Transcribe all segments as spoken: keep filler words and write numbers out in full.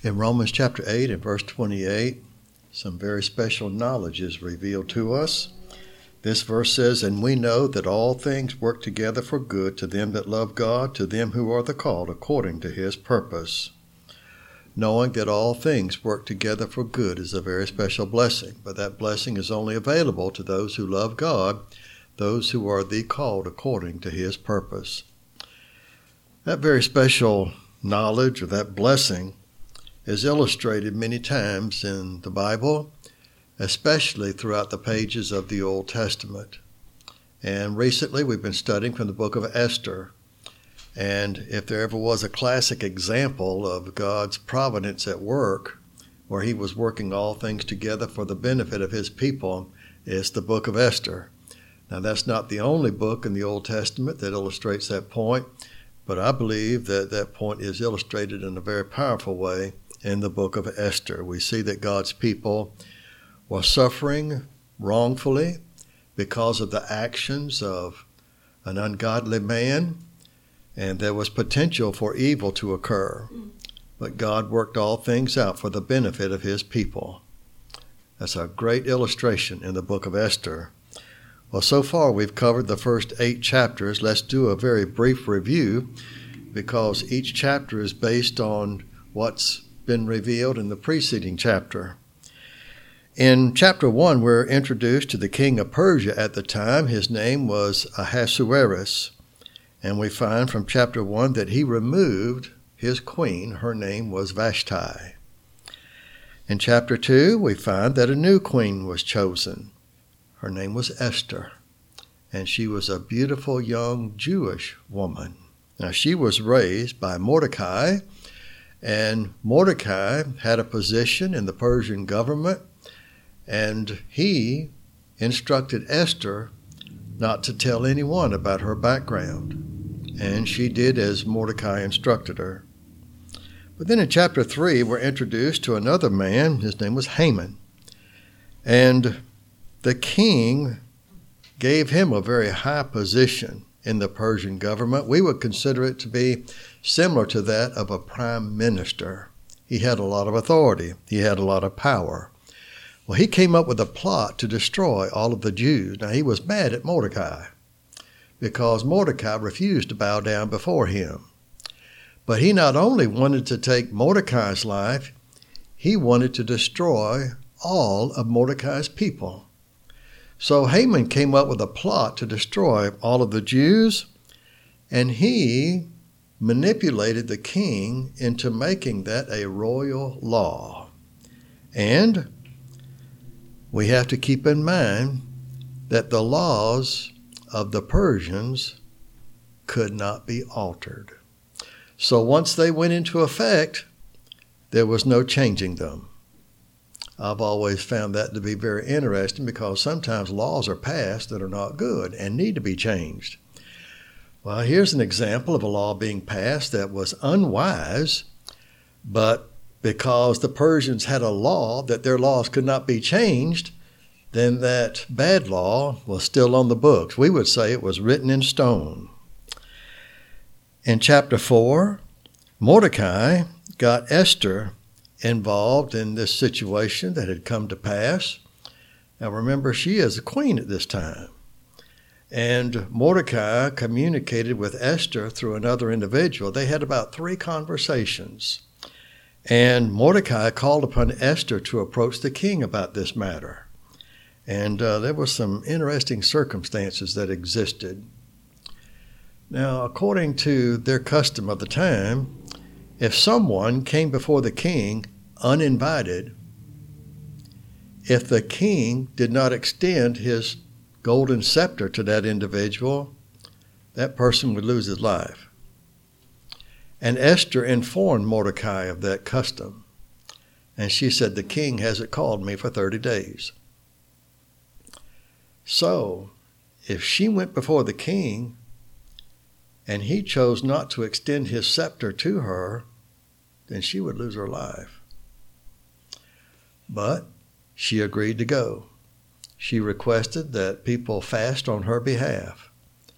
In Romans chapter eight and verse twenty-eight, some very special knowledge is revealed to us. This verse says, "And we know that all things work together for good to them that love God, to them who are the called according to his purpose." Knowing that all things work together for good is a very special blessing, but that blessing is only available to those who love God, those who are the called according to his purpose. That very special knowledge or that blessing is illustrated many times in the Bible, especially throughout the pages of the Old Testament. And recently we've been studying from the book of Esther. And if there ever was a classic example of God's providence at work, where he was working all things together for the benefit of his people, it's the book of Esther. Now, that's not the only book in the Old Testament that illustrates that point, but I believe that that point is illustrated in a very powerful way in the book of Esther. We see that God's people were suffering wrongfully because of the actions of an ungodly man, and there was potential for evil to occur. But God worked all things out for the benefit of his people. That's a great illustration in the book of Esther. Well, so far we've covered the first eight chapters. Let's do a very brief review, because each chapter is based on what's been revealed in the preceding chapter. In chapter one, we're introduced to the king of Persia at the time. His name was Ahasuerus. And we find from chapter one that he removed his queen. Her name was Vashti. In chapter two, we find that a new queen was chosen. Her name was Esther. And she was a beautiful young Jewish woman. Now, she was raised by Mordecai. And Mordecai had a position in the Persian government, and he instructed Esther not to tell anyone about her background. And she did as Mordecai instructed her. But then in chapter three, we're introduced to another man. His name was Haman. And the king gave him a very high position in the Persian government. We would consider it to be similar to that of a prime minister. He had a lot of authority. He had a lot of power. Well, he came up with a plot to destroy all of the Jews. Now, he was mad at Mordecai because Mordecai refused to bow down before him. But he not only wanted to take Mordecai's life, he wanted to destroy all of Mordecai's people. So Haman came up with a plot to destroy all of the Jews, and he manipulated the king into making that a royal law. And we have to keep in mind that the laws of the Persians could not be altered. So once they went into effect, there was no changing them. I've always found that to be very interesting, because sometimes laws are passed that are not good and need to be changed. Well, here's an example of a law being passed that was unwise, but because the Persians had a law that their laws could not be changed, then that bad law was still on the books. We would say it was written in stone. In chapter four, Mordecai got Esther involved in this situation that had come to pass. Now remember, she is a queen at this time. And Mordecai communicated with Esther through another individual. They had about three conversations. And Mordecai called upon Esther to approach the king about this matter. And uh, there were some interesting circumstances that existed. Now, according to their custom of the time, if someone came before the king uninvited, if the king did not extend his golden scepter to that individual, that person would lose his life. And Esther informed Mordecai of that custom. And she said, "The king hasn't called me for thirty days. So, if she went before the king and he chose not to extend his scepter to her, then she would lose her life. But she agreed to go. She requested that people fast on her behalf.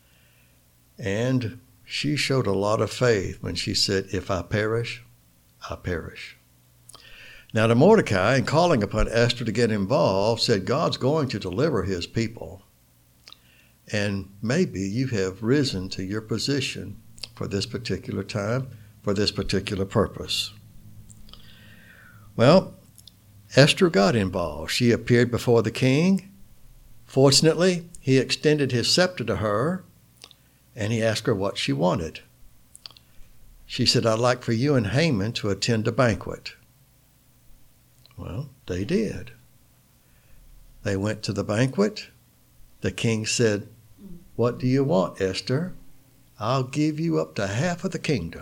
And she showed a lot of faith when she said, "If I perish, I perish." Now to Mordecai, in calling upon Esther to get involved, said God's going to deliver his people. And maybe you have risen to your position for this particular time, for this particular purpose. Well, Esther got involved. She appeared before the king. Fortunately, he extended his scepter to her, and he asked her what she wanted. She said, I'd like for you and Haman to attend a banquet. Well, they did. They went to the banquet. The king said, what do you want, Esther? I'll give you up to half of the kingdom.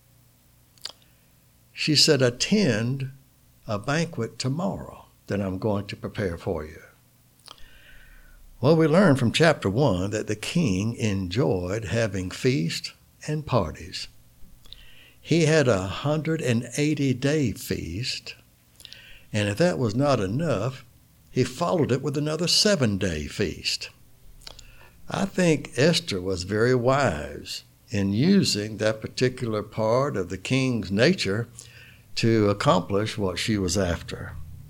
She said, attend a banquet tomorrow that I'm going to prepare for you. Well, we learned from chapter one that the king enjoyed having feasts and parties. He had a one hundred eighty day feast, and if that was not enough, he followed it with another seven day feast. I think Esther was very wise in using that particular part of the king's nature to accomplish what she was after.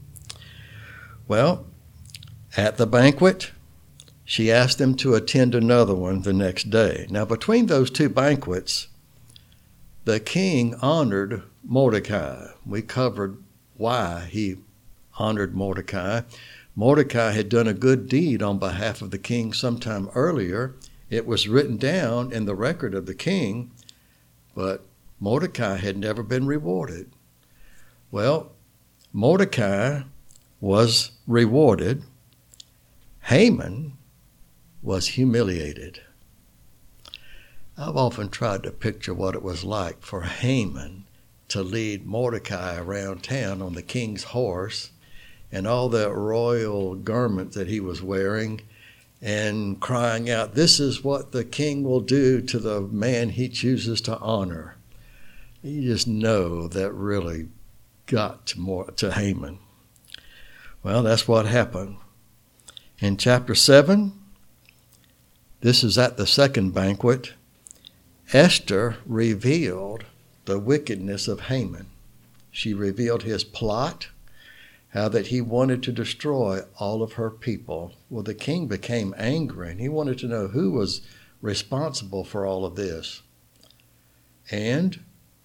Well, at the banquet, she asked them to attend another one the next day. Now, between those two banquets, the king honored Mordecai. We covered why he honored Mordecai. Mordecai had done a good deed on behalf of the king sometime earlier. It was written down in the record of the king, but Mordecai had never been rewarded. Well, Mordecai was rewarded. Haman was humiliated. I've often tried to picture what it was like for Haman to lead Mordecai around town on the king's horse and all that royal garment that he was wearing and crying out, this is what the king will do to the man he chooses to honor. You just know that really got to, more, to Haman. Well, that's what happened. In chapter seven, this is at the second banquet, Esther revealed the wickedness of Haman. She revealed his plot, how that he wanted to destroy all of her people. Well, the king became angry, and he wanted to know who was responsible for all of this. And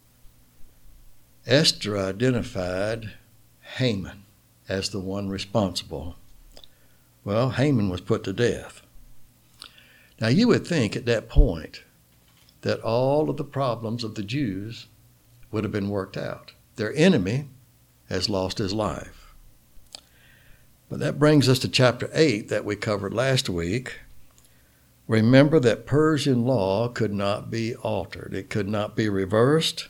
Esther identified Haman as the one responsible. Well, Haman was put to death. Now, you would think at that point that all of the problems of the Jews would have been worked out. Their enemy has lost his life. But that brings us to chapter eight that we covered last week. Remember that Persian law could not be altered. It could not be reversed.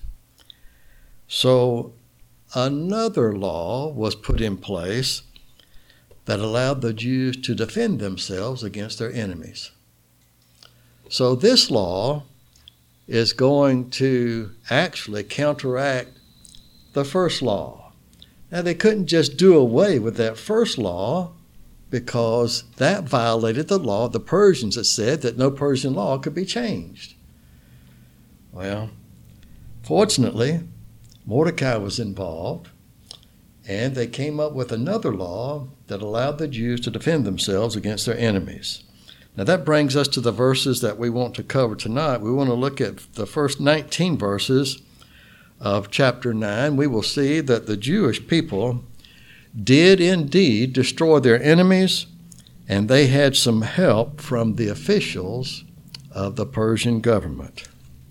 So another law was put in place that allowed the Jews to defend themselves against their enemies. So this law is going to actually counteract the first law. Now, they couldn't just do away with that first law because that violated the law of the Persians that said that no Persian law could be changed. Well, fortunately, Mordecai was involved, and they came up with another law that allowed the Jews to defend themselves against their enemies. Now, that brings us to the verses that we want to cover tonight. We want to look at the first nineteen verses of chapter nine. We will see that the Jewish people did indeed destroy their enemies, and they had some help from the officials of the Persian government.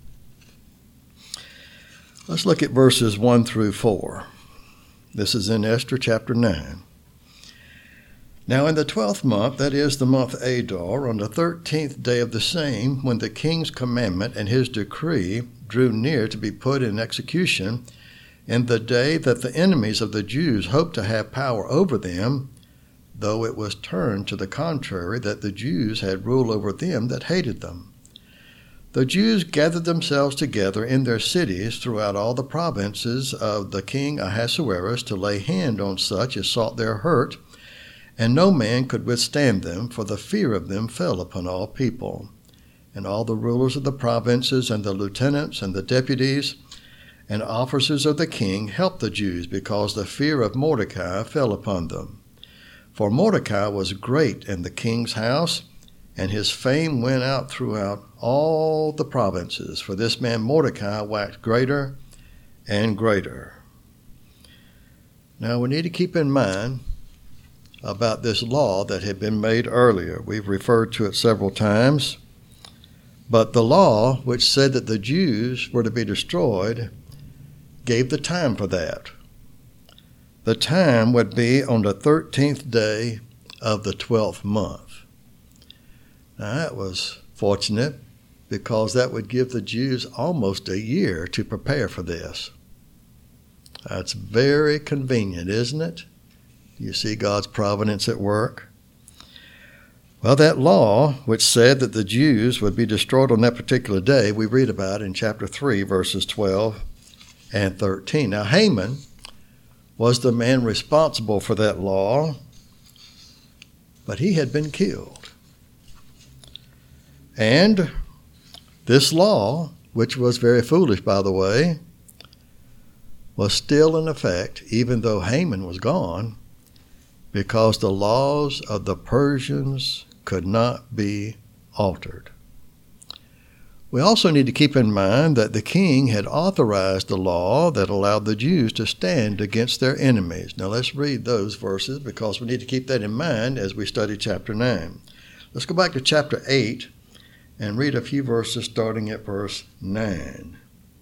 Let's look at verses one through four. This is in Esther chapter nine. Now in the twelfth month, that is the month Adar, on the thirteenth day of the same, when the king's commandment and his decree drew near to be put in execution, in the day that the enemies of the Jews hoped to have power over them, though it was turned to the contrary, that the Jews had rule over them that hated them. The Jews gathered themselves together in their cities throughout all the provinces of the king Ahasuerus to lay hand on such as sought their hurt, and no man could withstand them, for the fear of them fell upon all people. And all the rulers of the provinces and the lieutenants and the deputies and officers of the king helped the Jews because the fear of Mordecai fell upon them. For Mordecai was great in the king's house, and his fame went out throughout all the provinces. For this man Mordecai waxed greater and greater. Now we need to keep in mind about this law that had been made earlier. We've referred to it several times. But the law, which said that the Jews were to be destroyed, gave the time for that. The time would be on the thirteenth day of the twelfth month. Now that was fortunate because that would give the Jews almost a year to prepare for this. That's very convenient, isn't it? You see God's providence at work. Well, that law, which said that the Jews would be destroyed on that particular day, we read about in chapter three, verses twelve and thirteen. Now, Haman was the man responsible for that law, but he had been killed. And this law, which was very foolish, by the way, was still in effect, even though Haman was gone, because the laws of the Persians could not be altered. We also need to keep in mind that the king had authorized a law that allowed the Jews to stand against their enemies. Now let's read those verses because we need to keep that in mind as we study chapter nine. Let's go back to chapter eight and read a few verses starting at verse nine.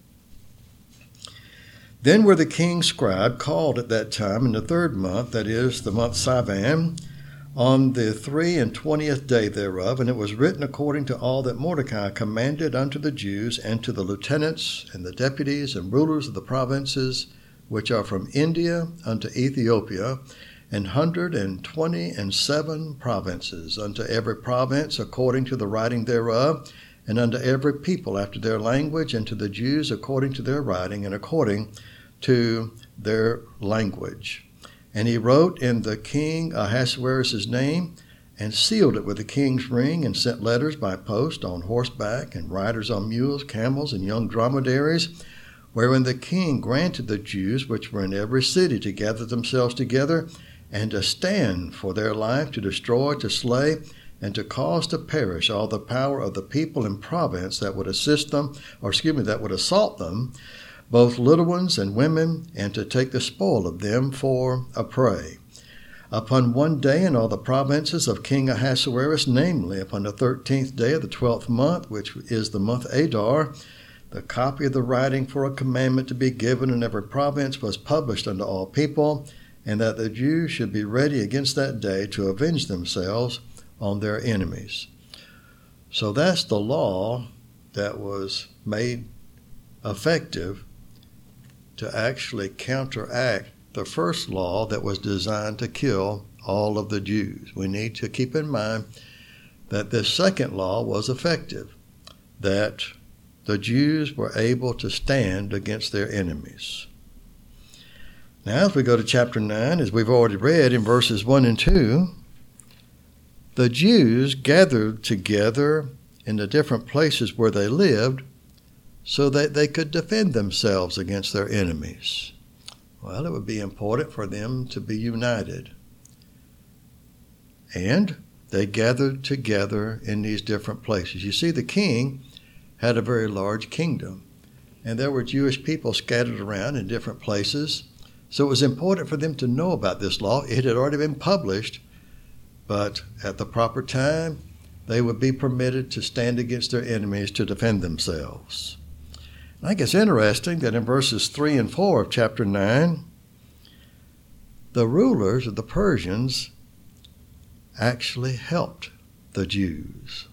Then were the king's scribe called at that time in the third month, that is, the month Sivan, on the three and twentieth day thereof, and it was written according to all that Mordecai commanded unto the Jews, and to the lieutenants, and the deputies, and rulers of the provinces, which are from India unto Ethiopia, an hundred and twenty and seven provinces, unto every province according to the writing thereof, and unto every people after their language, and to the Jews according to their writing, and according to their language. And he wrote in the king Ahasuerus' name, and sealed it with the king's ring, and sent letters by post on horseback, and riders on mules, camels, and young dromedaries, wherein the king granted the Jews which were in every city to gather themselves together, and to stand for their life, to destroy, to slay, and to cause to perish all the power of the people and province that would assist them, or excuse me, that would assault them, both little ones and women, and to take the spoil of them for a prey. Upon one day in all the provinces of King Ahasuerus, namely upon the thirteenth day of the twelfth month, which is the month Adar, the copy of the writing for a commandment to be given in every province was published unto all people, and that the Jews should be ready against that day to avenge themselves on their enemies. So that's the law that was made effective to actually counteract the first law that was designed to kill all of the Jews. We need to keep in mind that this second law was effective, that the Jews were able to stand against their enemies. Now, as we go to chapter nine, as we've already read in verses one and two, the Jews gathered together in the different places where they lived so that they could defend themselves against their enemies. Well, it would be important for them to be united. And they gathered together in these different places. You see, the king had a very large kingdom, and there were Jewish people scattered around in different places. So it was important for them to know about this law. It had already been published, but at the proper time, they would be permitted to stand against their enemies to defend themselves. I think it's interesting that in verses three and four of chapter nine, the rulers of the Persians actually helped the Jews.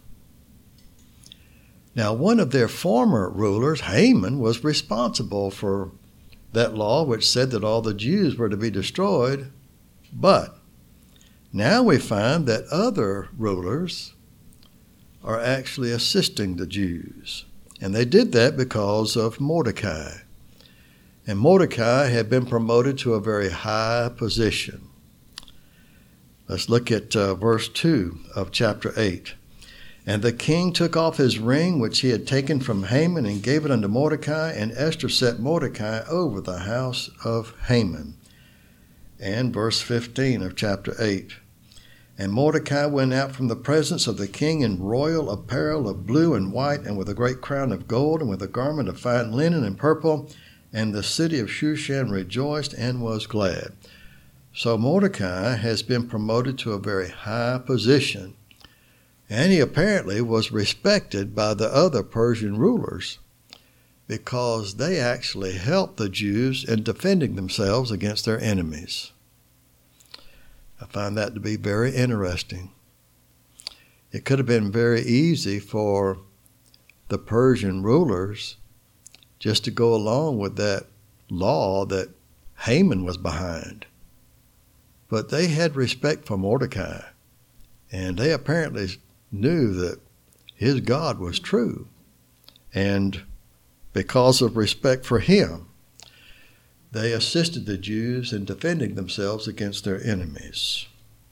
Now, one of their former rulers, Haman, was responsible for that law which said that all the Jews were to be destroyed, but now we find that other rulers are actually assisting the Jews. And they did that because of Mordecai. And Mordecai had been promoted to a very high position. Let's look at uh, verse two of chapter eight. And the king took off his ring, which he had taken from Haman, and gave it unto Mordecai, and Esther set Mordecai over the house of Haman. And verse fifteen of chapter eight. And Mordecai went out from the presence of the king in royal apparel of blue and white, and with a great crown of gold, and with a garment of fine linen and purple. And the city of Shushan rejoiced and was glad. So Mordecai has been promoted to a very high position. And he apparently was respected by the other Persian rulers because they actually helped the Jews in defending themselves against their enemies. I find that to be very interesting. It could have been very easy for the Persian rulers just to go along with that law that Haman was behind. But they had respect for Mordecai, and they apparently knew that his God was true. And because of respect for him, they assisted the Jews in defending themselves against their enemies.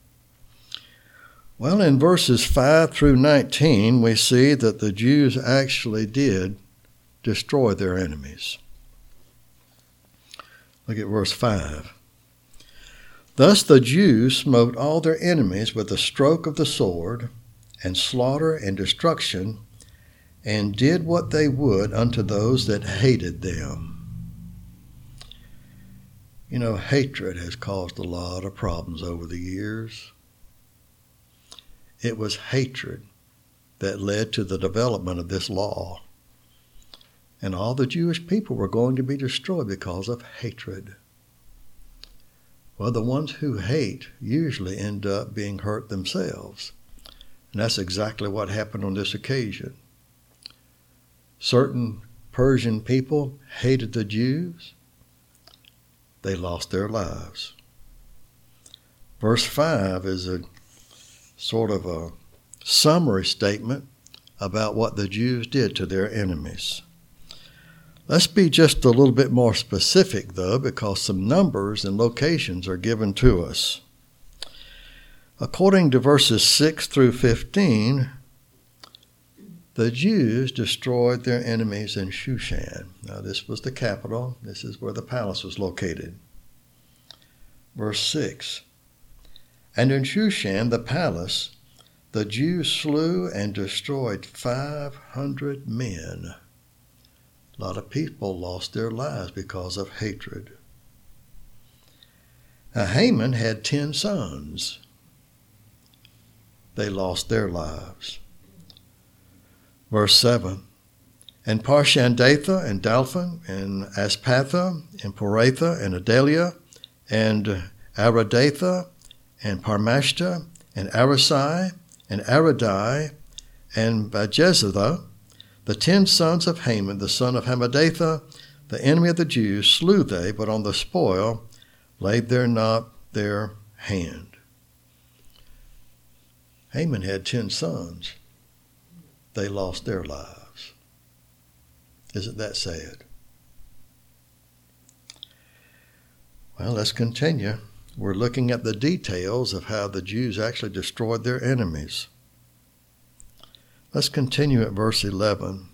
Well, in verses five through nineteen, we see that the Jews actually did destroy their enemies. Look at verse five. Thus the Jews smote all their enemies with the stroke of the sword, and slaughter and destruction, and did what they would unto those that hated them. You know, hatred has caused a lot of problems over the years. It was hatred that led to the development of this law. And all the Jewish people were going to be destroyed because of hatred. Well, the ones who hate usually end up being hurt themselves. And that's exactly what happened on this occasion. Certain Persian people hated the Jews. They lost their lives. Verse five is a sort of a summary statement about what the Jews did to their enemies. Let's be just a little bit more specific, though, because some numbers and locations are given to us. According to verses six through fifteen, the Jews destroyed their enemies in Shushan. Now, this was the capital. This is where the palace was located. Verse six. And in Shushan, the palace, the Jews slew and destroyed five hundred men. A lot of people lost their lives because of hatred. Now, Haman had ten sons. They lost their lives. Verse seven. And Parshandatha and Dalphon and Aspatha and Poratha and Adalia and Aradatha and Parmashta and Arasai and Aradai and Bajezatha, the ten sons of Haman, the son of Hammedatha, the enemy of the Jews, slew they, but on the spoil laid there not their hand. Haman had ten sons. They lost their lives. Isn't that sad? Well, let's continue. We're looking at the details of how the Jews actually destroyed their enemies. Let's continue at verse eleven.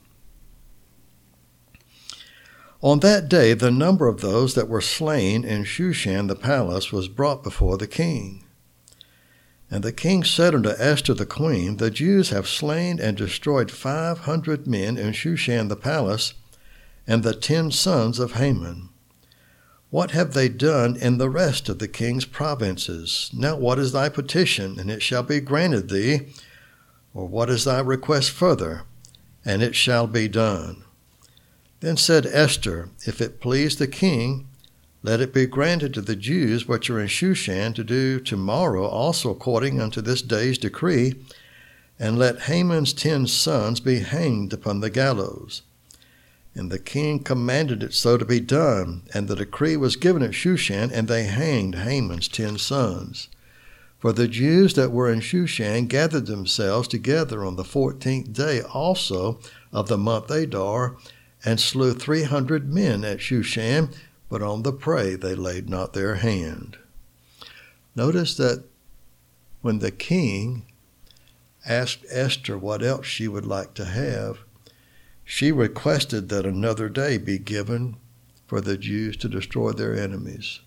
On that day, the number of those that were slain in Shushan the palace was brought before the king. And the king said unto Esther the queen, The Jews have slain and destroyed five hundred men in Shushan the palace, and the ten sons of Haman. What have they done in the rest of the king's provinces? Now what is thy petition, and it shall be granted thee? Or what is thy request further, and it shall be done? Then said Esther, If it please the king, let it be granted to the Jews which are in Shushan to do tomorrow also according unto this day's decree, and let Haman's ten sons be hanged upon the gallows. And the king commanded it so to be done, and the decree was given at Shushan, and they hanged Haman's ten sons. For the Jews that were in Shushan gathered themselves together on the fourteenth day also of the month Adar, and slew three hundred men at Shushan, but on the prey they laid not their hand. Notice that when the king asked Esther what else she would like to have, she requested that another day be given for the Jews to destroy their enemies.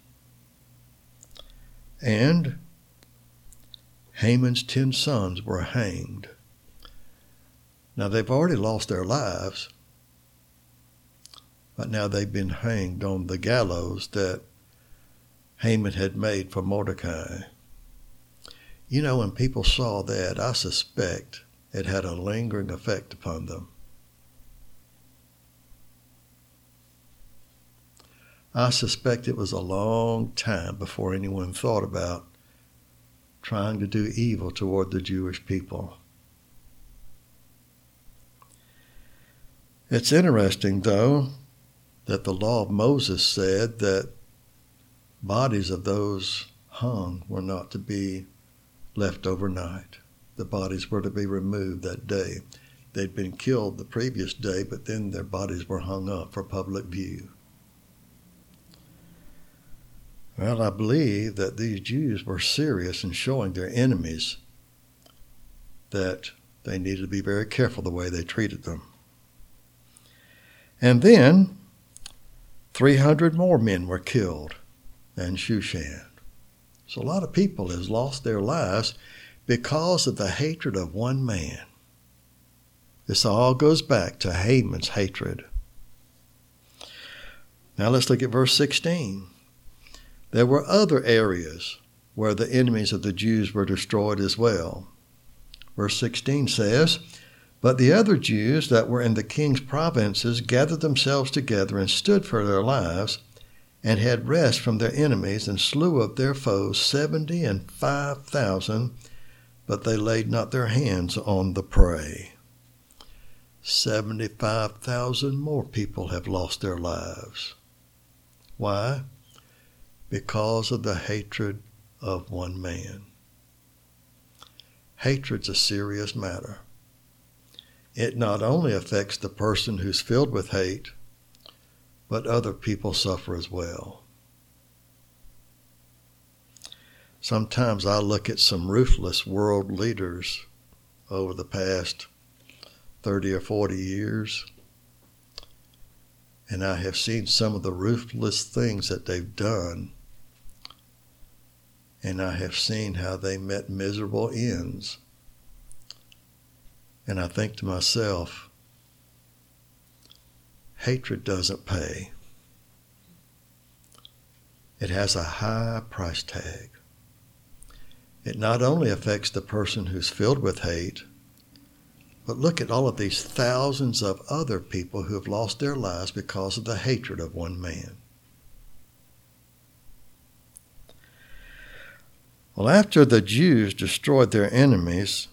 And Haman's ten sons were hanged. Now they've already lost their lives, but now they've been hanged on the gallows that Haman had made for Mordecai. You know, when people saw that, I suspect it had a lingering effect upon them. I suspect it was a long time before anyone thought about trying to do evil toward the Jewish people. It's interesting, though, that the law of Moses said that bodies of those hung were not to be left overnight. The bodies were to be removed that day. They'd been killed the previous day, but then their bodies were hung up for public view. Well, I believe that these Jews were serious in showing their enemies that they needed to be very careful the way they treated them. And then three hundred more men were killed in Shushan. So a lot of people has lost their lives because of the hatred of one man. This all goes back to Haman's hatred. Now let's look at verse sixteen. There were other areas where the enemies of the Jews were destroyed as well. Verse sixteen says, "But the other Jews that were in the king's provinces gathered themselves together and stood for their lives, and had rest from their enemies, and slew of their foes seventy and five thousand, but they laid not their hands on the prey." Seventy-five thousand more people have lost their lives. Why? Because of the hatred of one man. Hatred's a serious matter. It not only affects the person who's filled with hate, but other people suffer as well. Sometimes I look at some ruthless world leaders over the past thirty or forty years, and I have seen some of the ruthless things that they've done, and I have seen how they met miserable ends. And I think to myself, hatred doesn't pay. It has a high price tag. It not only affects the person who's filled with hate, but look at all of these thousands of other people who have lost their lives because of the hatred of one man. Well, after the Jews destroyed their enemies,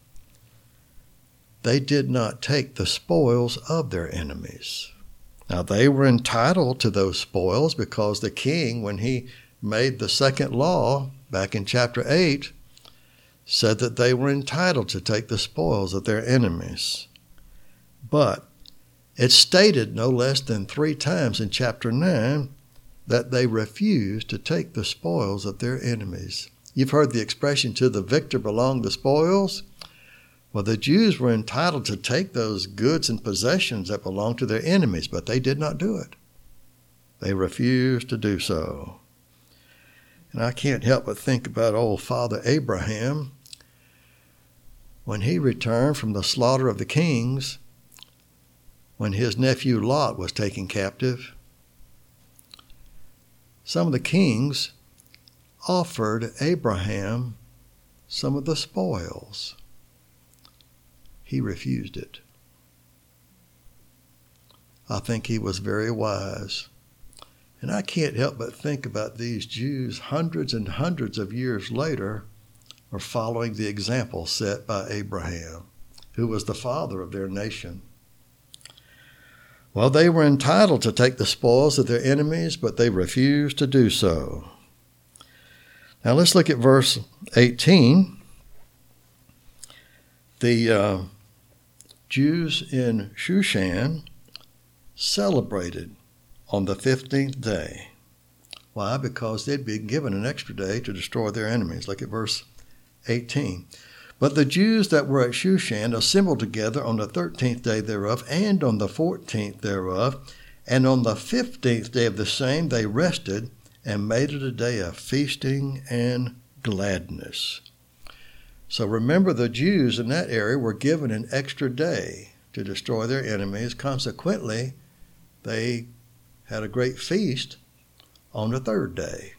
they did not take the spoils of their enemies. Now, they were entitled to those spoils because the king, when he made the second law back in chapter eight, said that they were entitled to take the spoils of their enemies. But it's stated no less than three times in chapter nine that they refused to take the spoils of their enemies. You've heard the expression, "to the victor belong the spoils." Well, the Jews were entitled to take those goods and possessions that belonged to their enemies, but they did not do it. They refused to do so. And I can't help but think about old Father Abraham. When he returned from the slaughter of the kings, when his nephew Lot was taken captive, some of the kings offered Abraham some of the spoils. He refused it. I think he was very wise. And I can't help but think about these Jews hundreds and hundreds of years later are following the example set by Abraham, who was the father of their nation. Well, they were entitled to take the spoils of their enemies, but they refused to do so. Now let's look at verse eighteen. The uh, Jews in Shushan celebrated on the fifteenth day. Why? Because they'd been given an extra day to destroy their enemies. Look at verse eighteen. But the Jews that were at Shushan assembled together on the thirteenth day thereof, and on the fourteenth thereof, and on the fifteenth day of the same they rested, and made it a day of feasting and gladness. So remember, the Jews in that area were given an extra day to destroy their enemies. Consequently, they had a great feast on the third day.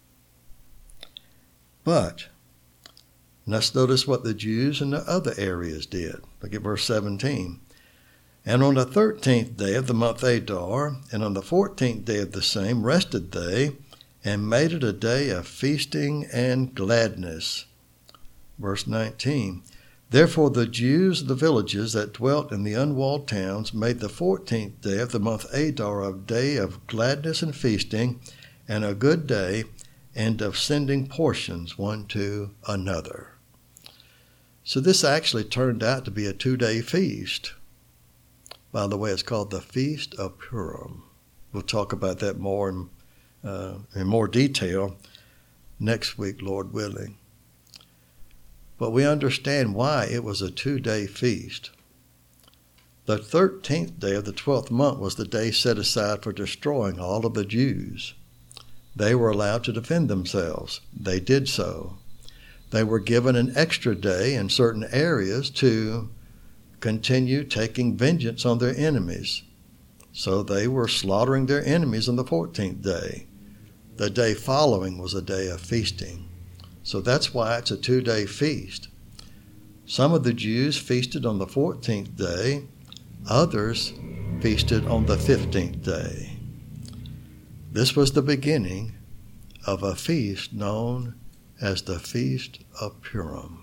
But let's notice what the Jews in the other areas did. Look at verse seventeen. And on the thirteenth day of the month Adar, and on the fourteenth day of the same, rested they, and made it a day of feasting and gladness. Verse nineteen. Therefore the Jews of the villages that dwelt in the unwalled towns made the fourteenth day of the month Adar a day of gladness and feasting, and a good day, and of sending portions one to another. So this actually turned out to be a two-day feast. By the way, it's called the Feast of Purim. We'll talk about that more in, uh, in more detail next week, Lord willing. But we understand why it was a two-day feast. The thirteenth day of the twelfth month was the day set aside for destroying all of the Jews. They were allowed to defend themselves. They did so. They were given an extra day in certain areas to continue taking vengeance on their enemies. So they were slaughtering their enemies on the fourteenth day. The day following was a day of feasting. So that's why it's a two-day feast. Some of the Jews feasted on the fourteenth day. Others feasted on the fifteenth day. This was the beginning of a feast known as the Feast of Purim.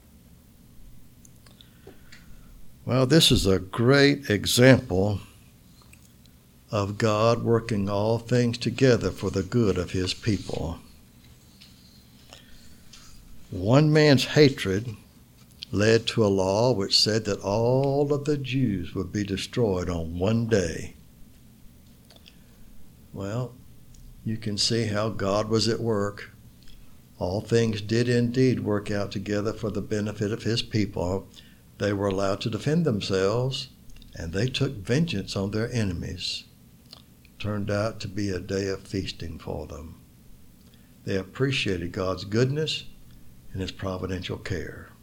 Well, this is a great example of God working all things together for the good of his people. One man's hatred led to a law which said that all of the Jews would be destroyed on one day. Well, you can see how God was at work. All things did indeed work out together for the benefit of his people. They were allowed to defend themselves, and they took vengeance on their enemies. It turned out to be a day of feasting for them. They appreciated God's goodness and his providential care.